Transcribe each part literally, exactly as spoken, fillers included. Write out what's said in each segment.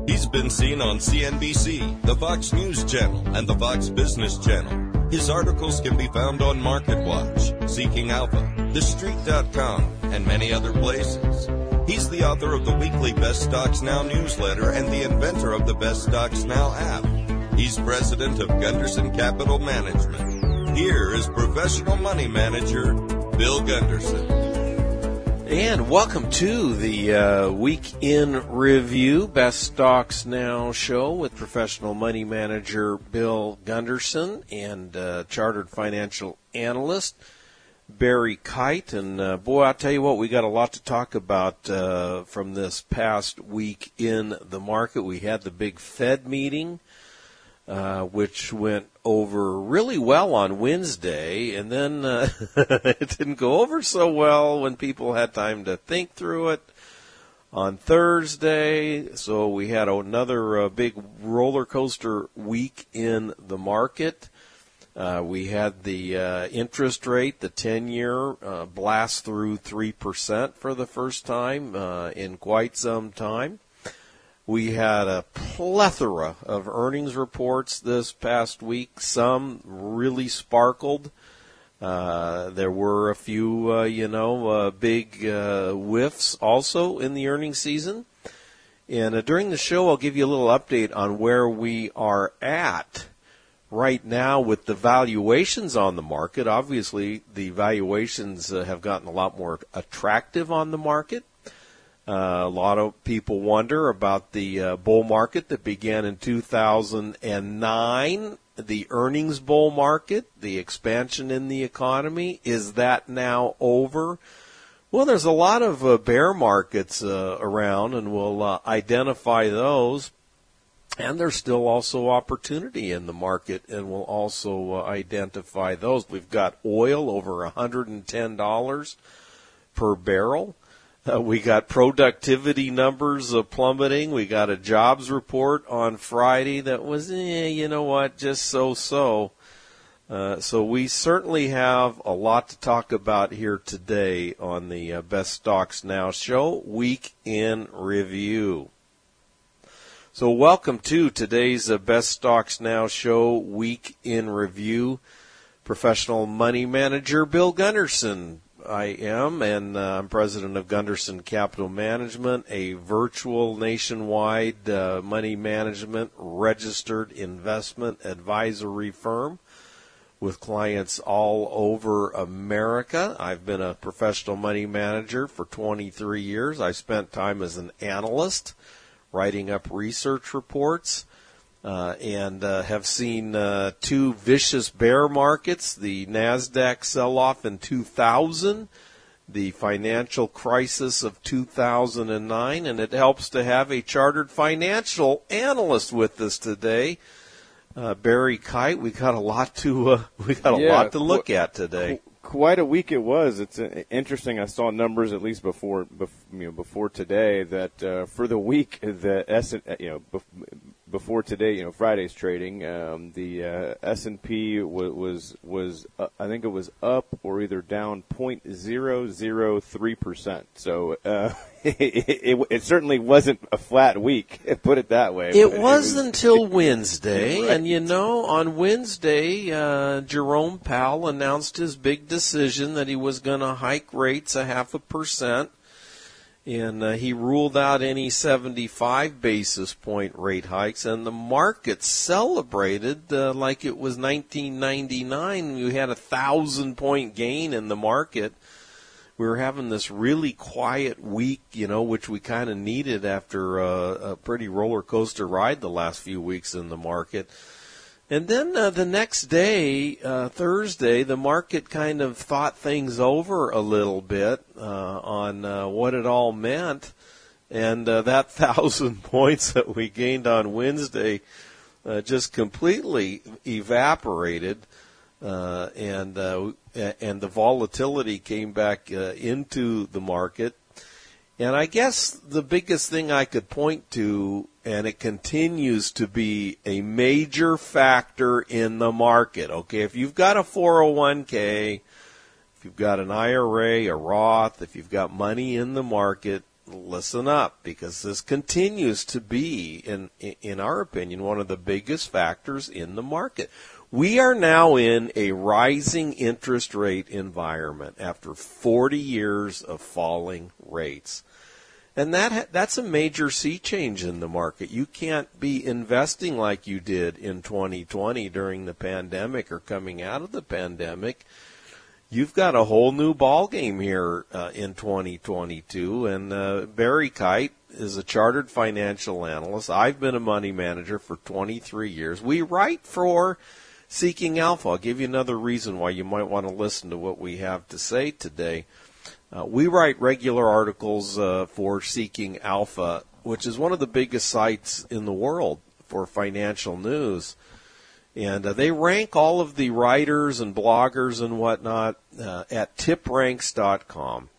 He's been seen on C N B C, the Fox News Channel, and the Fox Business Channel. His articles can be found on MarketWatch, Seeking Alpha, The Street dot com, and many other places. He's the author of the weekly Best Stocks Now newsletter and the inventor of the Best Stocks Now app. He's president of Gunderson Capital Management. Here is professional money manager Bill Gunderson. And welcome to the uh, Week in Review, Best Stocks Now show with professional money manager Bill Gunderson and uh, chartered financial analyst Barry Kite. And uh, boy, I'll tell you what, we got a lot to talk about uh, from this past week in the market. We had the big Fed meeting, uh, which went over really well on Wednesday, and then uh, it didn't go over so well when people had time to think through it on Thursday. So we had another uh, big roller coaster week in the market. Uh, we had the uh, interest rate, the ten-year, uh, blast through three percent for the first time uh, in quite some time. We had a plethora of earnings reports this past week. Some really sparkled. Uh, there were a few, uh, you know, uh, big uh, whiffs also in the earnings season. And uh, during the show, I'll give you a little update on where we are at right now with the valuations on the market. Obviously, the valuations uh, have gotten a lot more attractive on the market. Uh, a lot of people wonder about the uh, bull market that began in two thousand nine, the earnings bull market, the expansion in the economy. Is that now over? Well, there's a lot of uh, bear markets uh, around, and we'll uh, identify those. And there's still also opportunity in the market, and we'll also uh, identify those. We've got oil over one hundred ten dollars per barrel. Uh, we got productivity numbers uh, plummeting. We got a jobs report on Friday that was, eh, you know what, just so-so. Uh, so we certainly have a lot to talk about here today on the uh, Best Stocks Now show, Week in Review. So welcome to today's uh, Best Stocks Now show, Week in Review. Professional money manager Bill Gunderson. I am, and uh, I'm president of Gunderson Capital Management, a virtual nationwide uh, money management registered investment advisory firm with clients all over America. I've been a professional money manager for twenty-three years. I spent time as an analyst writing up research reports. Uh, and uh, have seen uh, two vicious bear markets, the NASDAQ sell-off in two thousand, the financial crisis of two thousand nine, and it helps to have a chartered financial analyst with us today, uh, Barry Kite. We got a lot to uh, we got a yeah, lot to look qu- at today. Quite a week it was. It's uh, interesting. I saw numbers at least before, bef- you know, before today that uh, for the week the S, you know, bef- before today, you know, Friday's trading, um, the uh, S and P w- was was uh, I think it was up or either down zero point zero zero three percent. So uh, it, it, it certainly wasn't a flat week. Put it that way. It, it was until Wednesday, right. And you know, on Wednesday, uh, Jerome Powell announced his big decision that he was going to hike rates a half a percent. And uh, he ruled out any seventy-five basis point rate hikes, and the market celebrated uh, like it was nineteen ninety-nine. We had a thousand point gain in the market. We were having this really quiet week, you know, which we kind of needed after uh, a pretty roller coaster ride the last few weeks in the market. And then uh, the next day, uh, Thursday, the market kind of thought things over a little bit uh, on uh, what it all meant. And uh, that thousand points that we gained on Wednesday uh, just completely evaporated. Uh, and uh, and the volatility came back uh, into the market. And I guess the biggest thing I could point to, and it continues to be a major factor in the market, okay, if you've got a four oh one k, if you've got an I R A, a Roth, if you've got money in the market, listen up, because this continues to be, in in our opinion, one of the biggest factors in the market. We are now in a rising interest rate environment after forty years of falling rates. And that that's a major sea change in the market. You can't be investing like you did in twenty twenty during the pandemic or coming out of the pandemic. You've got a whole new ball game here uh, in twenty twenty-two. And uh, Barry Kite is a chartered financial analyst. I've been a money manager for twenty-three years. We write for Seeking Alpha. I'll give you another reason why you might want to listen to what we have to say today. Uh, we write regular articles uh, for Seeking Alpha, which is one of the biggest sites in the world for financial news. And uh, they rank all of the writers and bloggers and whatnot uh, at tip ranks dot com.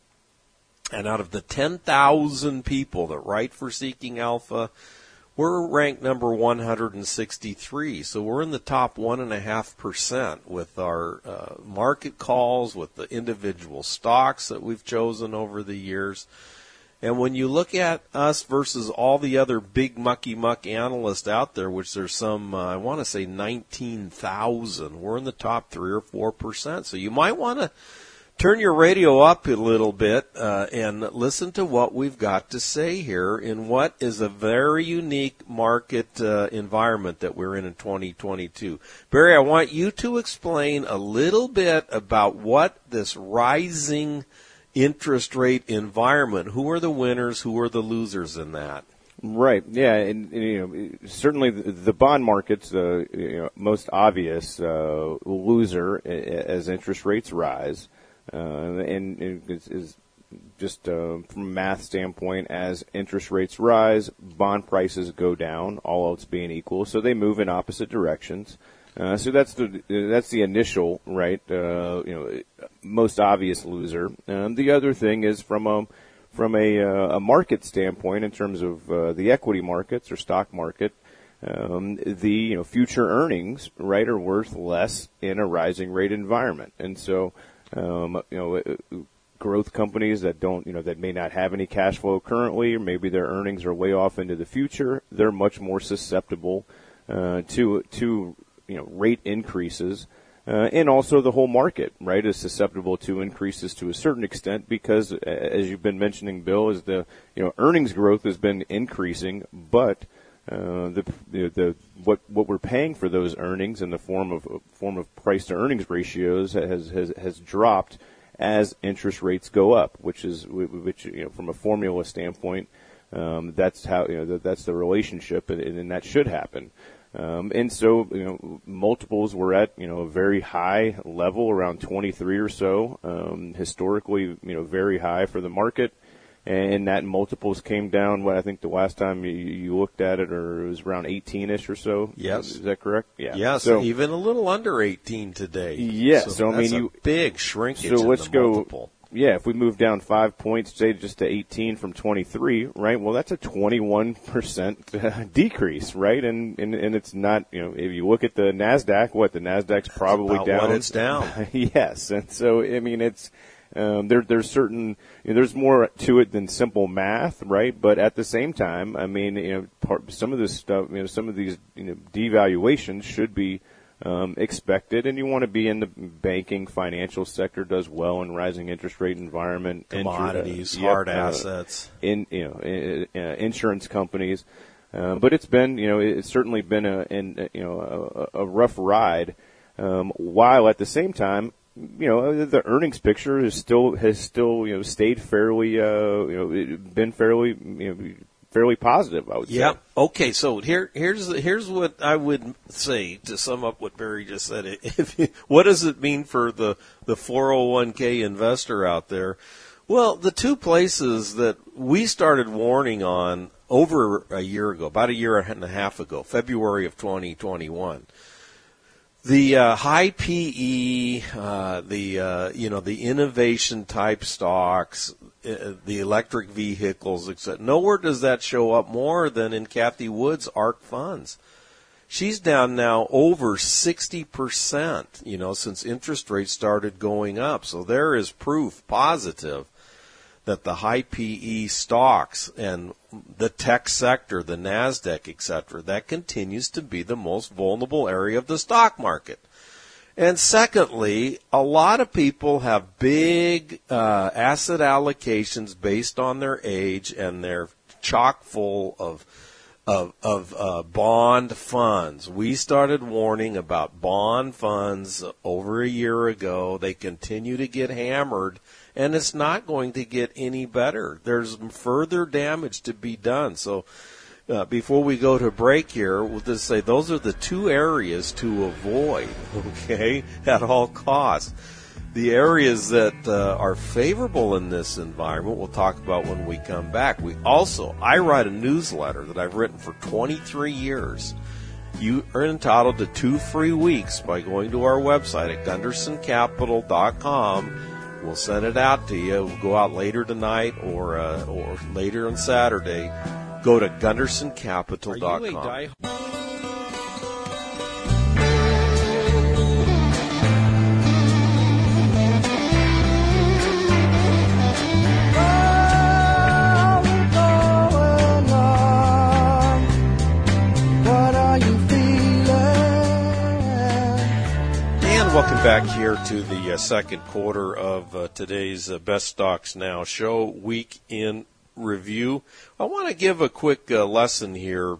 And out of the ten thousand people that write for Seeking Alpha, we're ranked number one hundred sixty-three. So we're in the top one point five percent with our uh, market calls, with the individual stocks that we've chosen over the years. And when you look at us versus all the other big mucky muck analysts out there, which there's some, uh, I want to say nineteen thousand, we're in the top three or four percent. So you might want to turn your radio up a little bit uh, and listen to what we've got to say here in what is a very unique market uh, environment that we're in in twenty twenty-two. Barry, I want you to explain a little bit about what this rising interest rate environment, who are the winners, who are the losers in that? Right. Yeah. And, and you know, certainly the, the bond market's the you know, most obvious uh, loser as interest rates rise. Uh, and it is, is just uh, from a math standpoint, as interest rates rise, bond prices go down, all else being equal. So they move in opposite directions. Uh, so that's the that's the initial, right, uh, you know, most obvious loser. Um, the other thing is from a from a, uh, a market standpoint, in terms of uh, the equity markets or stock market, um, the you know future earnings, right, are worth less in a rising rate environment, and so um, you know. growth companies that don't, you know, that may not have any cash flow currently, or maybe their earnings are way off into the future, they're much more susceptible uh, to to you know, rate increases, uh, and also the whole market, right, is susceptible to increases to a certain extent because, as you've been mentioning, Bill, is the, you know, earnings growth has been increasing, but uh, the, the the what what we're paying for those earnings in the form of form of price to earnings ratios has has has dropped as interest rates go up, which is which you know from a formula standpoint, um, that's how you know that's the relationship, and, and that should happen. Um, and so, you know, multiples were at, you know, a very high level, around twenty-three or so, um, historically, you know, very high for the market. And that multiples came down, what I think the last time you, you looked at it, or it was around eighteen-ish or so. Yes. Is that correct? Yeah. Yes, so, even a little under eighteen today. Yes. So, so I that's mean, a you, big shrinkage so in let's the go, multiple. Yeah, if we move down five points, say just to eighteen from twenty-three, right? Well, that's a twenty-one percent decrease, right? And, and and it's not, you know, if you look at the NASDAQ, what the NASDAQ's probably about down. What it's down. Yes, and so I mean, it's um, there. There's certain, you know, there's more to it than simple math, right? But at the same time, I mean, you know, part, some of this stuff, you know, some of these, you know, devaluations should be Um, expected, and you want to be in the banking, financial sector does well in rising interest rate environment. Commodities, Inter- uh, hard yep, uh, assets, in you know, in, uh, insurance companies. Uh, but it's been, you know, it's certainly been a, in, you know, a, a rough ride. Um, while at the same time, you know, the earnings picture is still has still, you know, stayed fairly, uh, you know, been fairly, you know. fairly positive, I would say. Yeah. Okay. So here, here's here's what I would say to sum up what Barry just said. If you, what does it mean for the the four oh one k investor out there? Well, the two places that we started warning on over a year ago, about a year and a half ago, February of twenty twenty-one. The uh, high P E, uh, the uh, you know the innovation type stocks, uh, the electric vehicles, et cetera. Nowhere does that show up more than in Cathie Wood's ARK funds. She's down now over sixty percent, you know, since interest rates started going up. So there is proof positive that the high P E stocks and the tech sector, the NASDAQ, et cetera, that continues to be the most vulnerable area of the stock market. And secondly, a lot of people have big uh, asset allocations based on their age, and they're chock full of of, of uh, bond funds. We started warning about bond funds over a year ago. They continue to get hammered, and it's not going to get any better. There's further damage to be done. So uh, before we go to break here, we'll just say those are the two areas to avoid, okay, at all costs. The areas that uh, are favorable in this environment we'll talk about when we come back. We also, I write a newsletter that I've written for twenty-three years. You are entitled to two free weeks by going to our website at gunderson capital dot com. We'll send it out to you. We'll go out later tonight or uh, or later on Saturday. Go to gunderson capital dot com. Welcome back here to the uh, second quarter of uh, today's uh, Best Stocks Now show, Week in Review. I want to give a quick uh, lesson here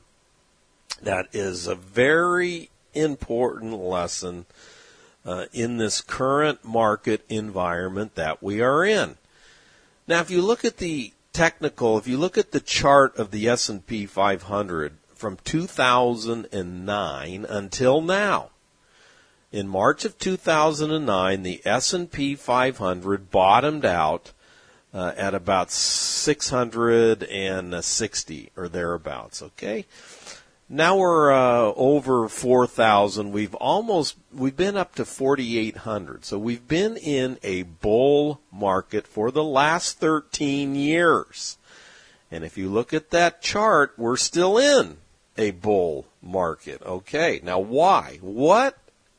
that is a very important lesson uh, in this current market environment that we are in. Now, if you look at the technical, if you look at the chart of the S and P five hundred from two thousand nine until now, in March of two thousand nine, the S and P five hundred bottomed out uh, at about six hundred sixty or thereabouts, okay? Now we're uh, over four thousand. We've almost, we've been up to forty-eight hundred. So we've been in a bull market for the last thirteen years. And if you look at that chart, we're still in a bull market, okay? Now why? What?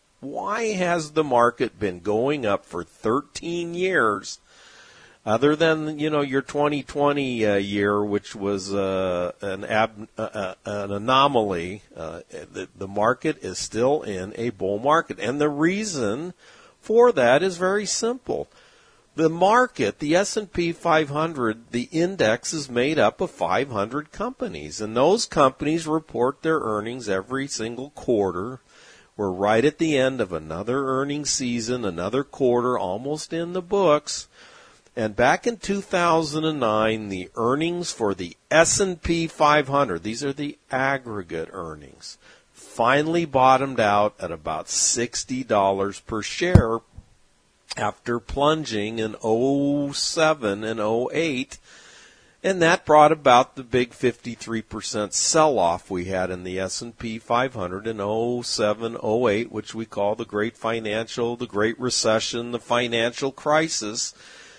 Why has the market been going up for thirteen years, other than, you know, your twenty twenty uh, year, which was uh, an, ab- uh, an anomaly? Uh, the, the market is still in a bull market. And the reason for that is very simple. The market, the S and P five hundred, the index is made up of five hundred companies, and those companies report their earnings every single quarter. We're right at the end of another earnings season, another quarter almost in the books. And back in two thousand nine, the earnings for the S and P five hundred, these are the aggregate earnings, finally bottomed out at about sixty dollars per share after plunging in oh seven and oh eight. And that brought about the big fifty-three percent sell-off we had in the S and P five hundred in oh seven, oh eight, which we call the Great Financial, the Great Recession, the financial crisis.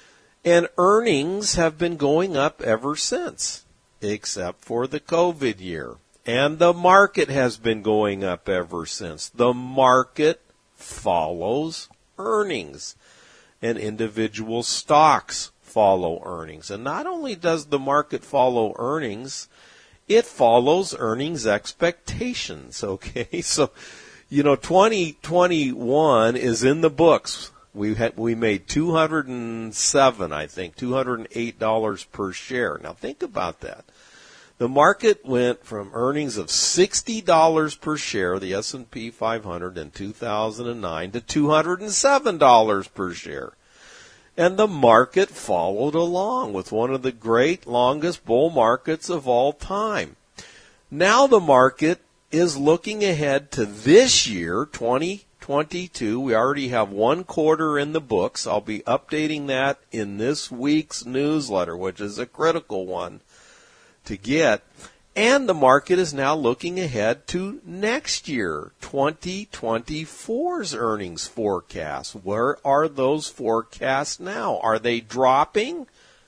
And earnings have been going up ever since, except for the COVID year. And the market has been going up ever since. The market follows earnings, and individual stocks follow earnings. And not only does the market follow earnings, it follows earnings expectations, okay? So, you know, twenty twenty-one is in the books. We had, we made two hundred seven, I think, two hundred eight dollars per share. Now think about that. The market went from earnings of sixty dollars per share, the S and P five hundred in two thousand nine, to two hundred seven dollars per share. And the market followed along with one of the great longest bull markets of all time. Now the market is looking ahead to this year, twenty twenty-two. We already have one quarter in the books. I'll be updating that in this week's newsletter, which is a critical one to get. And the market is now looking ahead to next year, twenty twenty-four's earnings forecast. Where are those forecasts now? Are they dropping?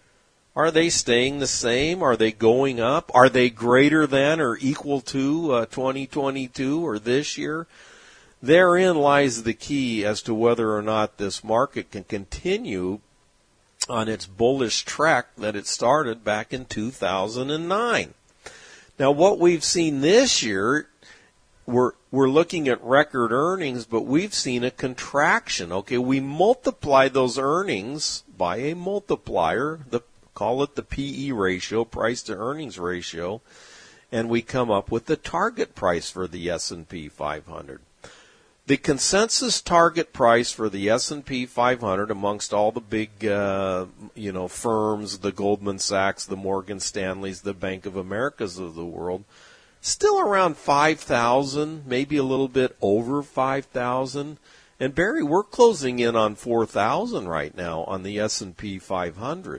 Are they staying the same? Are they going up? Are they greater than or equal to uh, twenty twenty-two or this year? Therein lies the key as to whether or not this market can continue on its bullish trek that it started back in two thousand nine. Now, what we've seen this year, we're we're looking at record earnings, but we've seen a contraction. Okay, we multiply those earnings by a multiplier, the call it the P E ratio, price to earnings ratio, and we come up with the target price for the S and P five hundred. The consensus target price for the S and P five hundred amongst all the big, uh, you know, firms, the Goldman Sachs, the Morgan Stanleys, the Bank of Americas of the world, still around five thousand, maybe a little bit over five thousand. And Barry, we're closing in on four thousand right now on the S and P five hundred.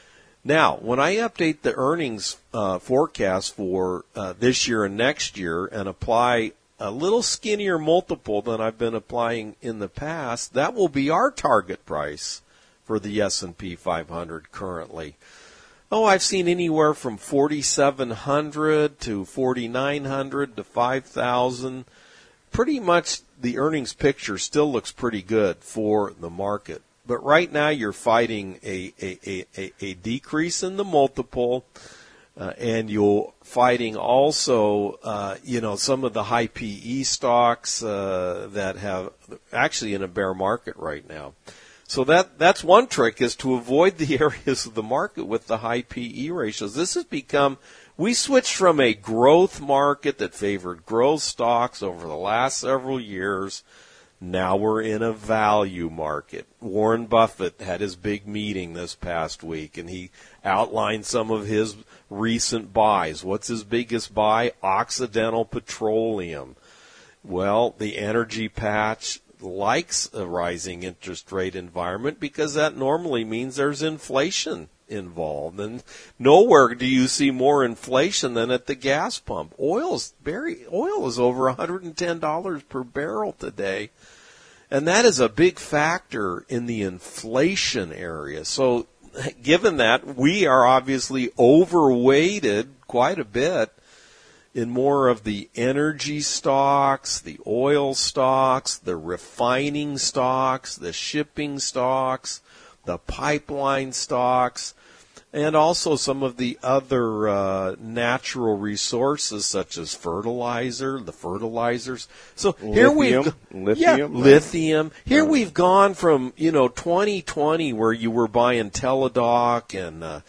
Now, when I update the earnings uh, forecast for uh, this year and next year and apply a little skinnier multiple than I've been applying in the past, that will be our target price for the S and P five hundred currently. Oh, I've seen anywhere from forty-seven hundred to forty-nine hundred to five thousand. Pretty much the earnings picture still looks pretty good for the market. But right now you're fighting a, a, a, a decrease in the multiple, uh, and you're fighting also, uh, you know, some of the high P E stocks uh, that have actually in a bear market right now. So that that's one trick, is to avoid the areas of the market with the high P E ratios. This has become, we switched from a growth market that favored growth stocks over the last several years. Now we're in a value market. Warren Buffett had his big meeting this past week, and he outlined some of his recent buys. What's his biggest buy? Occidental Petroleum. Well, the energy patch likes a rising interest rate environment because that normally means there's inflation involved. And nowhere do you see more inflation than at the gas pump. Oil's very, oil is over one hundred ten dollars per barrel today. And that is a big factor in the inflation area. So given that, we are obviously overweighted quite a bit in more of the energy stocks, the oil stocks, the refining stocks, the shipping stocks, the pipeline stocks, and also some of the other uh, natural resources such as fertilizer, the fertilizers. So lithium, here we've lithium, yeah, right? lithium. Here Yeah. we've gone from, you know, twenty twenty where you were buying Teladoc and uh,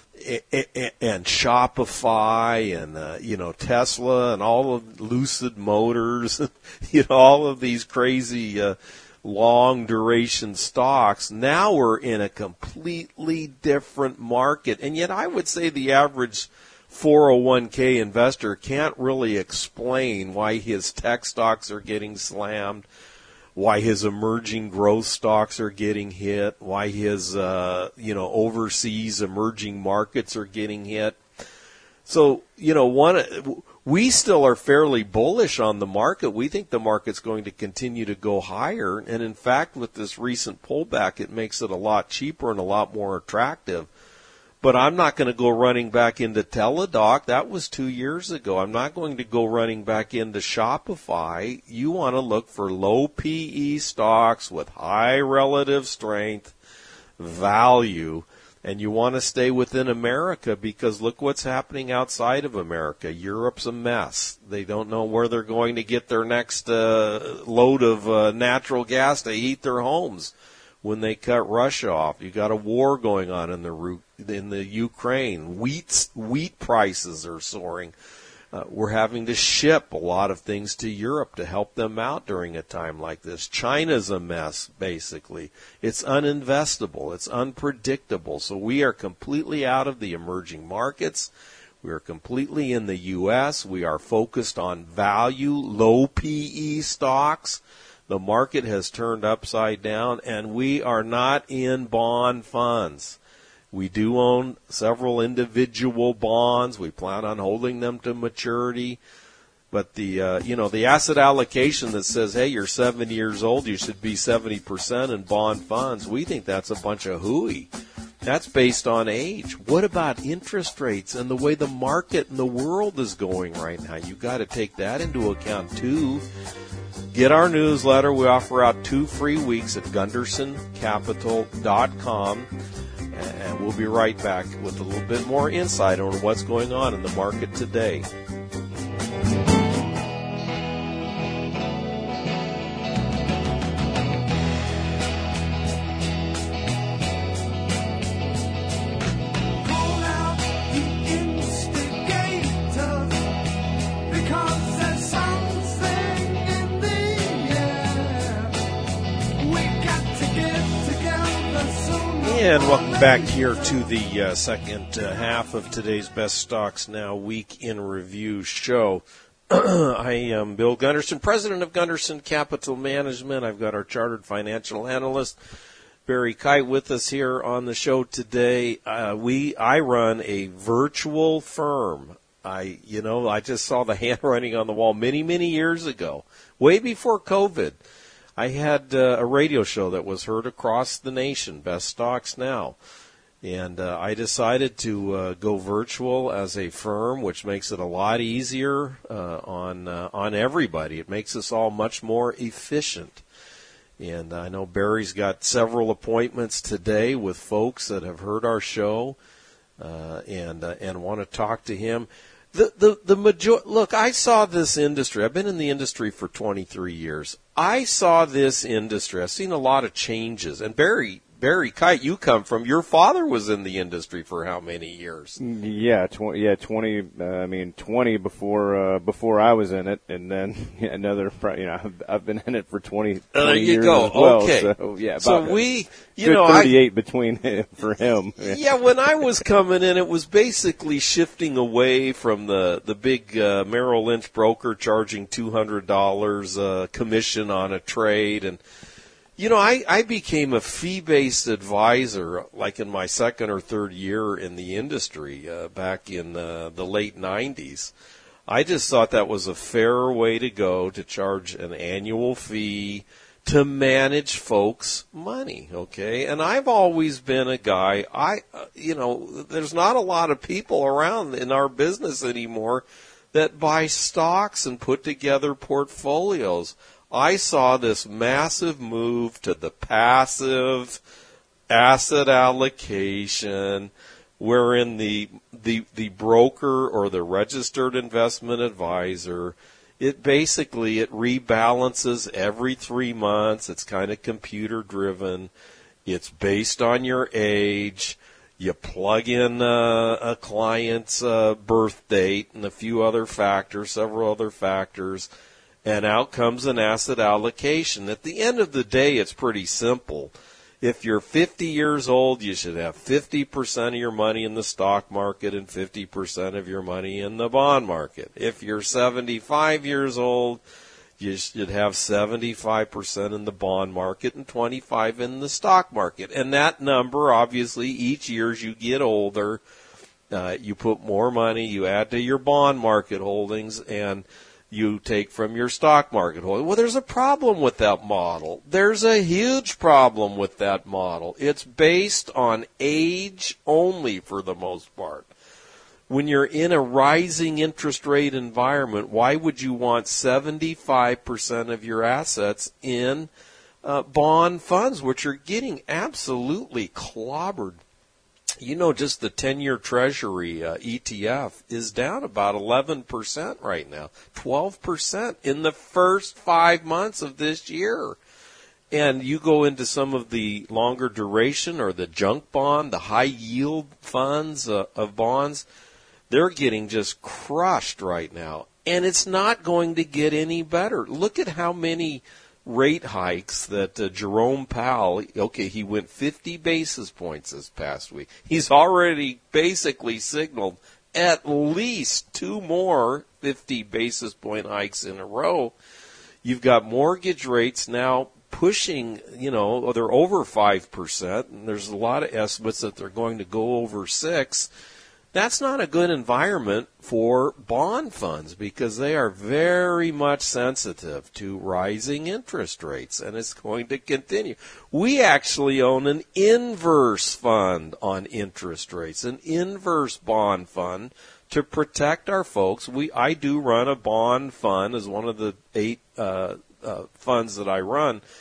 and Shopify and uh, you know, Tesla and all of Lucid Motors, you know, all of these crazy uh, long duration stocks. Now we're in a completely different market, and yet I would say the average four oh one k investor can't really explain why his tech stocks are getting slammed, why his emerging growth stocks are getting hit, why his uh, you know, overseas emerging markets are getting hit. So, you know, one, we still are fairly bullish on the market. We think the market's going to continue to go higher. And in fact, with this recent pullback, it makes it a lot cheaper and a lot more attractive. But I'm not going to go running back into Teladoc. That was two years ago. I'm not going to go running back into Shopify. You want to look for low P E stocks with high relative strength, value. And you want to stay within America because look what's happening outside of America. Europe's a mess. They don't know where they're going to get their next uh, load of uh, natural gas to heat their homes when they cut Russia off. You got a war going on in the in the Ukraine. Wheat wheat prices are soaring. Uh, we're having to ship a lot of things to Europe to help them out during a time like this. China's a mess, basically. It's uninvestable. It's unpredictable. So we are completely out of the emerging markets. We are completely in the U S. We are focused on value, low P E stocks. The market has turned upside down, and we are not in bond funds. We do own several individual bonds. We plan on holding them to maturity. But the, uh, you know, the asset allocation that says, hey, you're seventy years old, you should be seventy percent in bond funds, we think that's a bunch of hooey. That's based on age. What about interest rates and the way the market and the world is going right now? You've got to take that into account, too. Get our newsletter. We offer out two free weeks at gunderson capital dot com. We'll be right back with a little bit more insight on what's going on in the market today. And welcome back here to the uh, second uh, half of today's Best Stocks Now Week in Review show. I am Bill Gunderson, president of Gunderson Capital Management. I've got our chartered financial analyst, Barry Kite, with us here on the show today. Uh, we I run a virtual firm. I, you know, I just saw the handwriting on the wall many, many years ago, way before COVID. I had uh, a radio show that was heard across the nation, Best Stocks Now, and uh, I decided to uh, go virtual as a firm, which makes it a lot easier uh, on uh, on everybody. It makes us all much more efficient. And I know Barry's got several appointments today with folks that have heard our show uh, and uh, and want to talk to him. The the the major look, I saw this industry. I've been in the industry for twenty-three years. I saw this industry. I've seen a lot of changes. And Barry Barry Kite, you come from. Your father was in the industry for how many years? Yeah, twenty. Yeah, twenty. Uh, I mean, twenty before uh, before I was in it, and then another. You know, I've, I've been in it for twenty. Uh, there you years go. As well, okay. So yeah. About so we, you good know, thirty-eight I, between for him. Yeah, when I was coming in, it was basically shifting away from the the big uh, Merrill Lynch broker charging two hundred dollars uh, commission on a trade. And you know, I, I became a fee-based advisor like in my second or third year in the industry uh, back in uh, the late nineties. I just thought that was a fairer way to go, to charge an annual fee to manage folks' money, okay? And I've always been a guy, I, uh, you know, there's not a lot of people around in our business anymore that buy stocks and put together portfolios. I saw this massive move to the passive asset allocation, wherein the the the broker or the registered investment advisor, it basically it rebalances every three months. It's kind of computer driven. It's based on your age. You plug in uh, a client's uh, birth date and a few other factors, several other factors. And out comes an asset allocation. At the end of the day, it's pretty simple. If you're fifty years old, you should have fifty percent of your money in the stock market and fifty percent of your money in the bond market. If you're seventy-five years old, you should have seventy-five percent in the bond market and twenty-five percent in the stock market. And that number, obviously, each year as you get older, uh, you put more money, you add to your bond market holdings, and you take from your stock market holding. Well, there's a problem with that model. There's a huge problem with that model. It's based on age only for the most part. When you're in a rising interest rate environment, why would you want seventy-five percent of your assets in uh, bond funds, which are getting absolutely clobbered? You know, just the ten-year Treasury uh, E T F is down about eleven percent right now, twelve percent in the first five months of this year. And you go into some of the longer duration or the junk bond, the high-yield funds uh, of bonds, they're getting just crushed right now. And it's not going to get any better. Look at how many rate hikes that uh, Jerome Powell, okay, he went fifty basis points this past week. He's already basically signaled at least two more fifty basis point hikes in a row. You've got mortgage rates now pushing, you know, they're over five percent, and there's a lot of estimates that they're going to go over six. That's not a good environment for bond funds because they are very much sensitive to rising interest rates, and it's going to continue. We actually own an inverse fund on interest rates, an inverse bond fund to protect our folks. We I do run a bond fund as one of the eight uh, uh, funds that I run.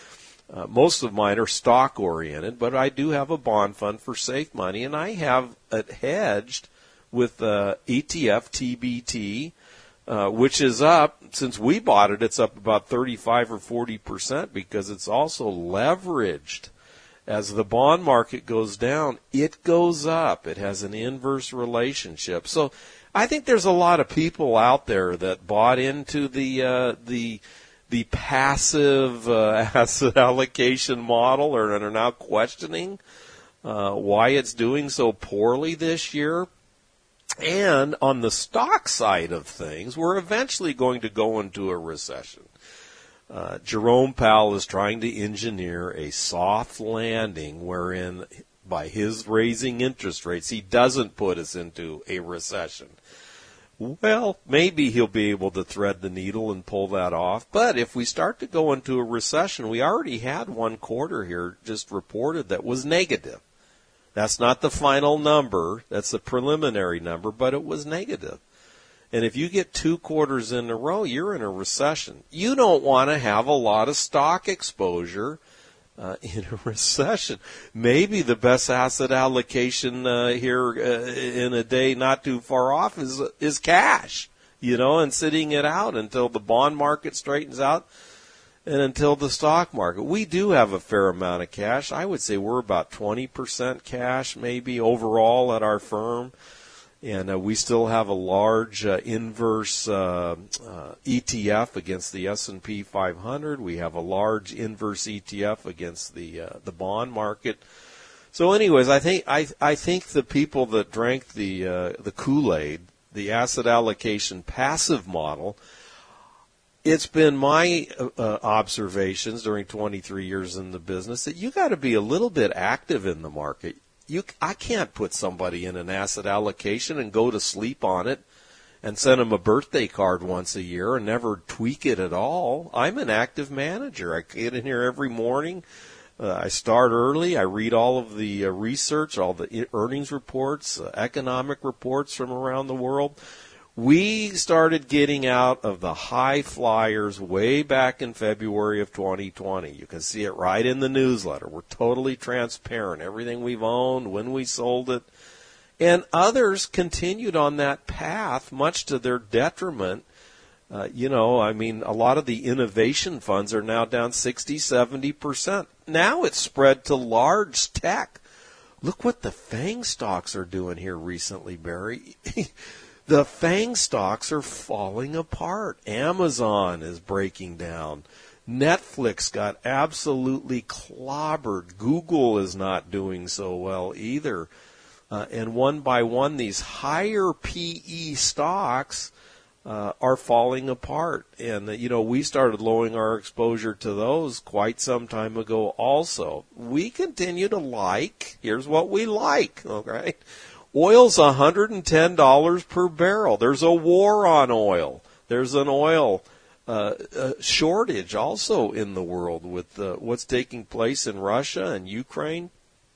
Uh, most of mine are stock oriented, but I do have a bond fund for safe money, and I have it hedged with uh, E T F T B T, uh, which is up since we bought it. It's up about thirty-five or forty percent because it's also leveraged. As the bond market goes down, it goes up. It has an inverse relationship. So I think there's a lot of people out there that bought into the uh, the the passive uh, asset allocation model, or are now questioning uh, why it's doing so poorly this year. And on the stock side of things, we're eventually going to go into a recession. Uh, Jerome Powell is trying to engineer a soft landing wherein, by his raising interest rates, he doesn't put us into a recession. Well, maybe he'll be able to thread the needle and pull that off. But if we start to go into a recession, we already had one quarter here just reported that was negative. That's not the final number. That's the preliminary number, but it was negative. And if you get two quarters in a row, you're in a recession. You don't want to have a lot of stock exposure uh, in a recession. Maybe the best asset allocation uh, here uh, in a day not too far off is is cash, you know, and sitting it out until the bond market straightens out and until the stock market. We do have a fair amount of cash. I would say we're about twenty percent cash maybe overall at our firm. And uh, we still have a large uh, inverse uh, uh, E T F against the S and P five hundred. We have a large inverse E T F against the uh, the bond market. So, anyways, I think I I think the people that drank the uh, the Kool-Aid, the asset allocation passive model, it's been my uh, observations during twenty-three years in the business that you got to be a little bit active in the market. You, I can't put somebody in an asset allocation and go to sleep on it and send them a birthday card once a year and never tweak it at all. I'm an active manager. I get in here every morning. Uh, I start early. I read all of the uh, research, all the earnings reports, uh, economic reports from around the world. We started getting out of the high flyers way back in February of twenty twenty. You can see it right in the newsletter. We're totally transparent. Everything we've owned, when we sold it. And others continued on that path, much to their detriment. Uh, you know, I mean, a lot of the innovation funds are now down sixty, seventy percent. Now it's spread to large tech. Look what the FANG stocks are doing here recently, Barry. The FANG stocks are falling apart. Amazon is breaking down. Netflix got absolutely clobbered. Google is not doing so well either. Uh, and one by one, these higher P E stocks uh, are falling apart. And, uh, you know, we started lowering our exposure to those quite some time ago also. We continue to like, here's what we like, okay? Oil's one hundred ten dollars per barrel. There's a war on oil. There's an oil uh, uh, shortage also in the world with uh, what's taking place in Russia and Ukraine.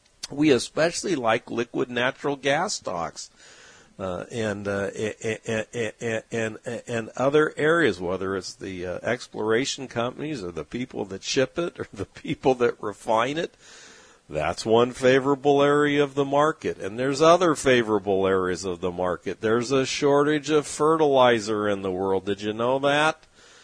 We especially like liquid natural gas stocks uh, and, uh, and, and, and, and other areas, whether it's the uh, exploration companies or the people that ship it or the people that refine it. That's one favorable area of the market. And there's other favorable areas of the market. There's a shortage of fertilizer in the world. Did you know that?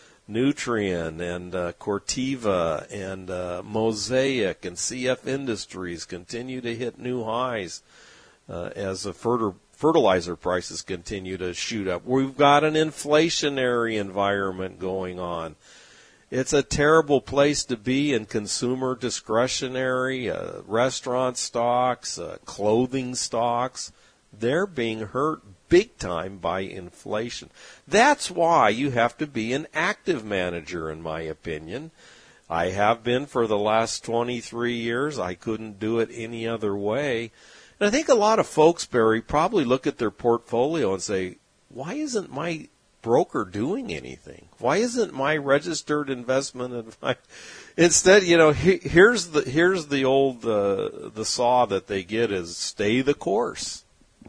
Nutrien and uh, Corteva and uh, Mosaic and C F Industries continue to hit new highs uh, as the fertilizer fertilizer prices continue to shoot up. We've got an inflationary environment going on. It's a terrible place to be in consumer discretionary, uh, restaurant stocks, uh, clothing stocks. They're being hurt big time by inflation. That's why you have to be an active manager, in my opinion. I have been for the last twenty-three years. I couldn't do it any other way. And I think a lot of folks, Barry, probably look at their portfolio and say, why isn't my broker doing anything? Why isn't my registered investment advisor? Instead, you know, he, here's the here's the old uh, the saw that they get is stay the course.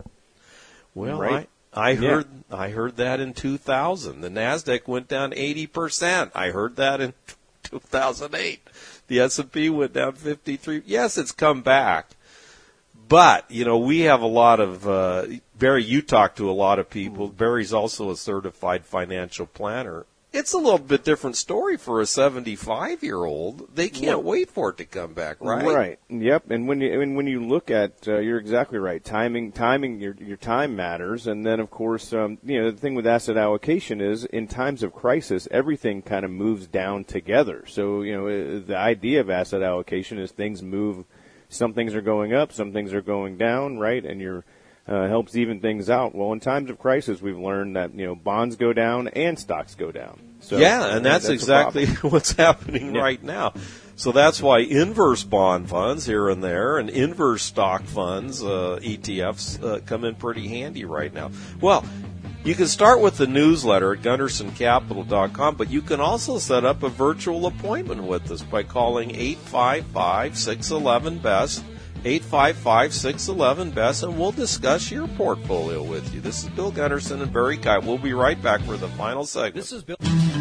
Well, right. I, I heard yeah. I heard that in two thousand. The Nasdaq went down eighty percent. I heard that in two thousand eight. The S and P went down fifty-three. Yes, it's come back. But, you know, we have a lot of, uh, Barry, you talk to a lot of people. Barry's also a certified financial planner. It's a little bit different story for a seventy-five-year-old. They can't well, wait for it to come back, right? Right. Yep. And when you and when you look at, uh, you're exactly right. Timing, timing, your your time matters. And then, of course, um, you know, the thing with asset allocation is, in times of crisis, everything kind of moves down together. So, you know, the idea of asset allocation is things move. Some things are going up, some things are going down, right? And you're Uh, helps even things out. Well, in times of crisis, we've learned that, you know, bonds go down and stocks go down. So, yeah, and that's, that's exactly what's happening yeah. right now. So that's why inverse bond funds here and there and inverse stock funds, uh, E T Fs, uh, come in pretty handy right now. Well, you can start with the newsletter at gunderson capital dot com, but you can also set up a virtual appointment with us by calling eight five five, six one one, B E S T, eight five five, six one one, B E S T, and we'll discuss your portfolio with you. This is Bill Gunderson and Barry Kite. We'll be right back for the final segment. This is Bill.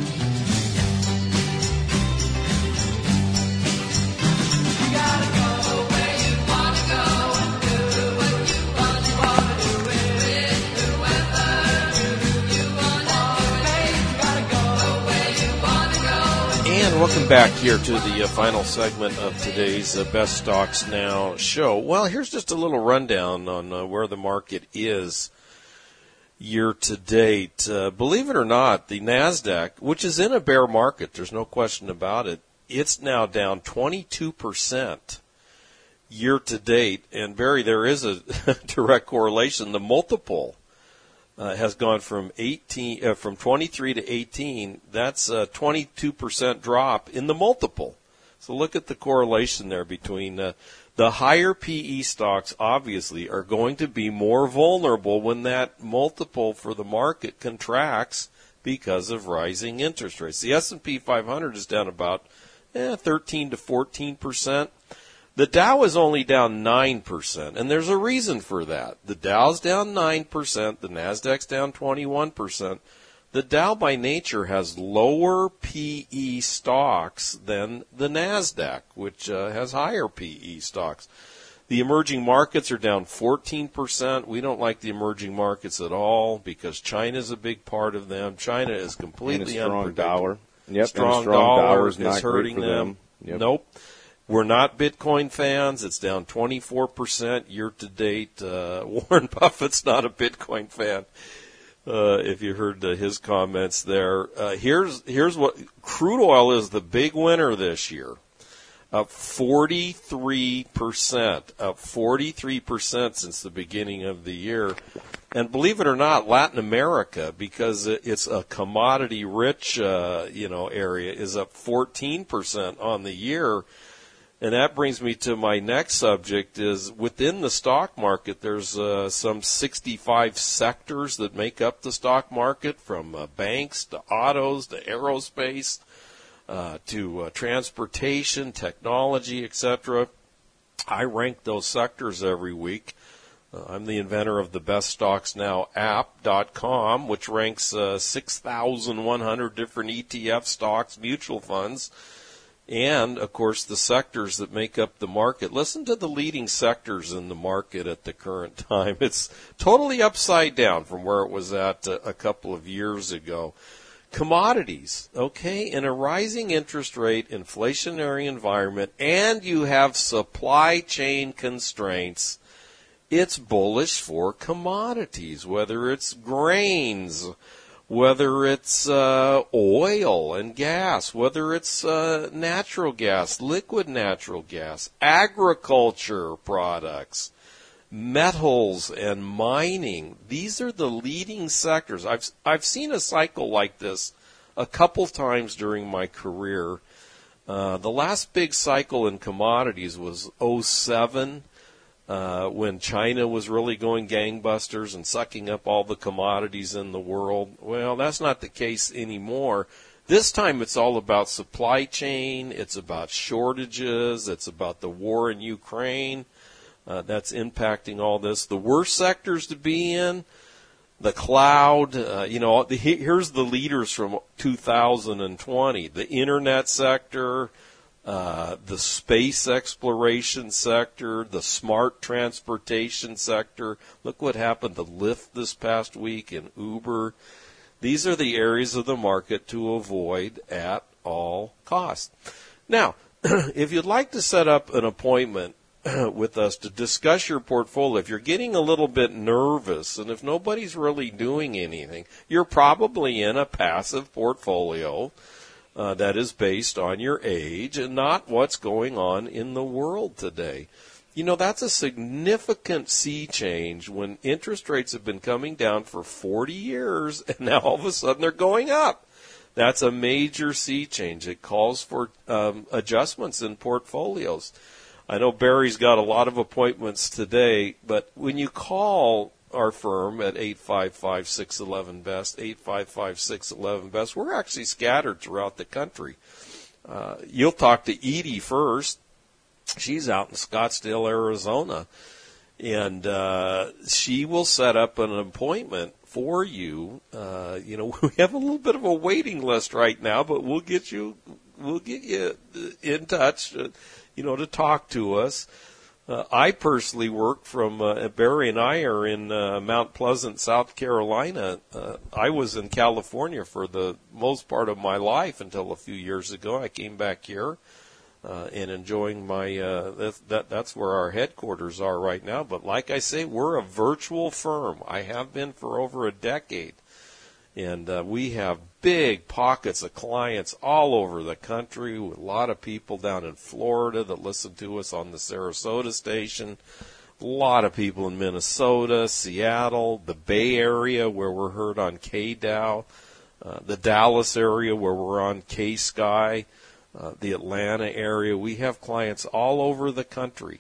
And welcome back here to the uh, final segment of today's uh, Best Stocks Now show. Well, here's just a little rundown on uh, where the market is year to date. Uh, believe it or not, the NASDAQ, which is in a bear market, there's no question about it, it's now down twenty-two percent year to date. And, Barry, there is a direct correlation. The multiple Uh, has gone from eighteen, uh, from twenty-three to eighteen. That's a twenty-two percent drop in the multiple. So look at the correlation there between uh, the higher P E stocks. Obviously, are going to be more vulnerable when that multiple for the market contracts because of rising interest rates. The S and P five hundred is down about eh, thirteen to fourteen percent. The Dow is only down nine percent, and there's a reason for that. The Dow's down nine percent, the NASDAQ's down twenty-one percent. The Dow by nature has lower P E stocks than the NASDAQ, which uh, has higher P E stocks. The emerging markets are down fourteen percent. We don't like the emerging markets at all because China's a big part of them. China is completely and a strong unpredictable. dollar. Yep, strong, and a strong dollar dollar is, is not hurting great for them. them. Yep. Nope. We're not Bitcoin fans. It's down twenty-four percent year to date. Uh, Warren Buffett's not a Bitcoin fan. Uh, if you heard uh, his comments there, uh, here's here's what crude oil is the big winner this year, up forty-three percent, up forty-three percent since the beginning of the year. And believe it or not, Latin America, because it's a commodity-rich uh, you know area, is up fourteen percent on the year. And that brings me to my next subject is within the stock market, there's uh, some sixty-five sectors that make up the stock market, from uh, banks to autos to aerospace uh, to uh, transportation, technology, et cetera. I rank those sectors every week. Uh, I'm the inventor of the Best Stocks Now app dot com, which ranks uh, six thousand one hundred different E T F stocks, mutual funds, and, of course, the sectors that make up the market. Listen to the leading sectors in the market at the current time. It's totally upside down from where it was at a, a couple of years ago. Commodities, okay, in a rising interest rate, inflationary environment, and you have supply chain constraints, it's bullish for commodities, whether it's grains, whether it's uh, oil and gas, whether it's uh, natural gas, liquid natural gas, agriculture products, metals and mining. These are the leading sectors. I've I've seen a cycle like this a couple times during my career. Uh, the last big cycle in commodities was oh seven. Uh, when China was really going gangbusters and sucking up all the commodities in the world. Well, that's not the case anymore. This time it's all about supply chain, it's about shortages, it's about the war in Ukraine uh, that's impacting all this. The worst sectors to be in, the cloud, uh, you know, the, here's the leaders from two thousand twenty, the internet sector, uh, the space exploration sector, the smart transportation sector. Look what happened to Lyft this past week and Uber. These are the areas of the market to avoid at all costs. Now, if you'd like to set up an appointment with us to discuss your portfolio, if you're getting a little bit nervous and if nobody's really doing anything, you're probably in a passive portfolio uh, that is based on your age and not what's going on in the world today. You know, that's a significant sea change when interest rates have been coming down for forty years and now all of a sudden they're going up. That's a major sea change. It calls for um, adjustments in portfolios. I know Barry's got a lot of appointments today, but when you call our firm at eight five five, six one one, B E S T, eight five five, six one one, B E S T, we're actually scattered throughout the country. Uh, you'll talk to Edie first. She's out in Scottsdale, Arizona, and uh, she will set up an appointment for you. Uh, you know, we have a little bit of a waiting list right now, but we'll get you, we'll get you in touch, uh, you know, to talk to us. Uh, I personally work from, uh, Barry and I are in uh, Mount Pleasant, South Carolina. Uh, I was in California for the most part of my life until a few years ago. I came back here. Uh, and enjoying my, uh, that, that, that's where our headquarters are right now. But like I say, we're a virtual firm. I have been for over a decade. And uh, we have big pockets of clients all over the country, with a lot of people down in Florida that listen to us on the Sarasota station, a lot of people in Minnesota, Seattle, the Bay Area where we're heard on K-Dow, uh, the Dallas area where we're on K-Sky, Uh, the Atlanta area. We have clients all over the country,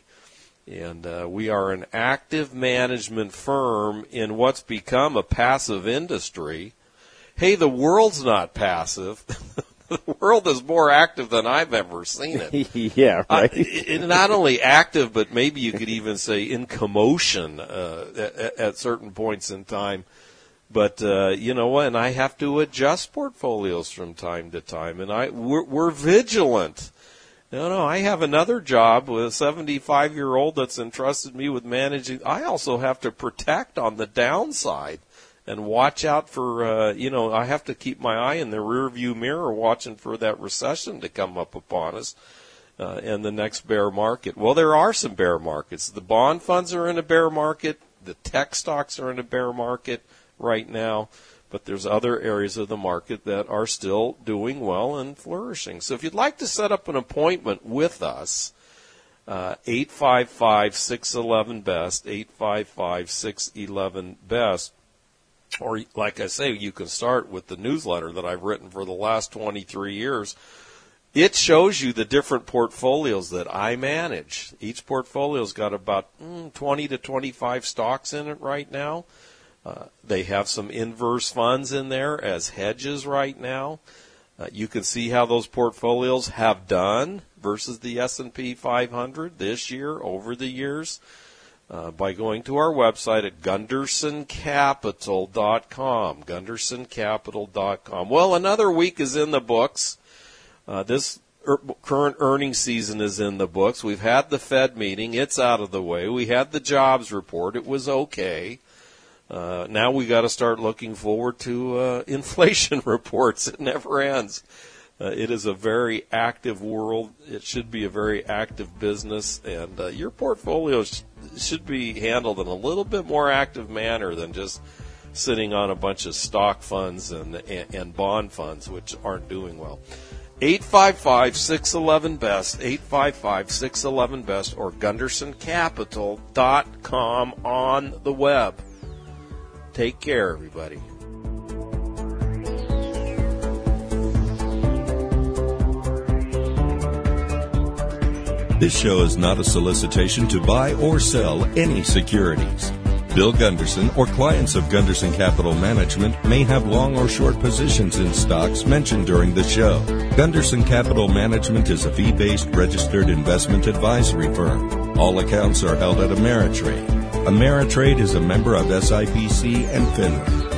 and uh, we are an active management firm in what's become a passive industry. Hey, the world's not passive. The world is more active than I've ever seen it. Yeah, right. Uh, not only active, but maybe you could even say in commotion uh, at, at certain points in time. But, uh, you know what, and I have to adjust portfolios from time to time, and I, we're, we're vigilant. No, no, I have another job with a seventy-five-year-old that's entrusted me with managing. I also have to protect on the downside and watch out for, uh, you know, I have to keep my eye in the rearview mirror watching for that recession to come up upon us uh, and the next bear market. Well, there are some bear markets. The bond funds are in a bear market. The tech stocks are in a bear market right now, but there's other areas of the market that are still doing well and flourishing. So if you'd like to set up an appointment with us, uh, eight five five, six one one, B E S T, eight five five, six one one, B E S T, or like I say, you can start with the newsletter that I've written for the last twenty-three years. It shows you the different portfolios that I manage. Each portfolio's got about mm, twenty to twenty-five stocks in it right now. Uh, they have some inverse funds in there as hedges right now. Uh, you can see how those portfolios have done versus the S and P five hundred this year, over the years, uh, by going to our website at gunderson capital dot com, gunderson capital dot com. Well, another week is in the books. Uh, this er- current earnings season is in the books. We've had the Fed meeting. It's out of the way. We had the jobs report. It was okay. Uh, now we got to start looking forward to uh, inflation reports. It never ends. Uh, it is a very active world. It should be a very active business, and uh, your portfolio sh- should be handled in a little bit more active manner than just sitting on a bunch of stock funds and and, and bond funds, which aren't doing well. eight five five, six one one, B E S T, eight five five, six one one, B E S T, or gunderson capital dot com on the web. Take care, everybody. This show is not a solicitation to buy or sell any securities. Bill Gunderson or clients of Gunderson Capital Management may have long or short positions in stocks mentioned during the show. Gunderson Capital Management is a fee-based registered investment advisory firm. All accounts are held at Ameritrade. Ameritrade is a member of S I P C and FINRA.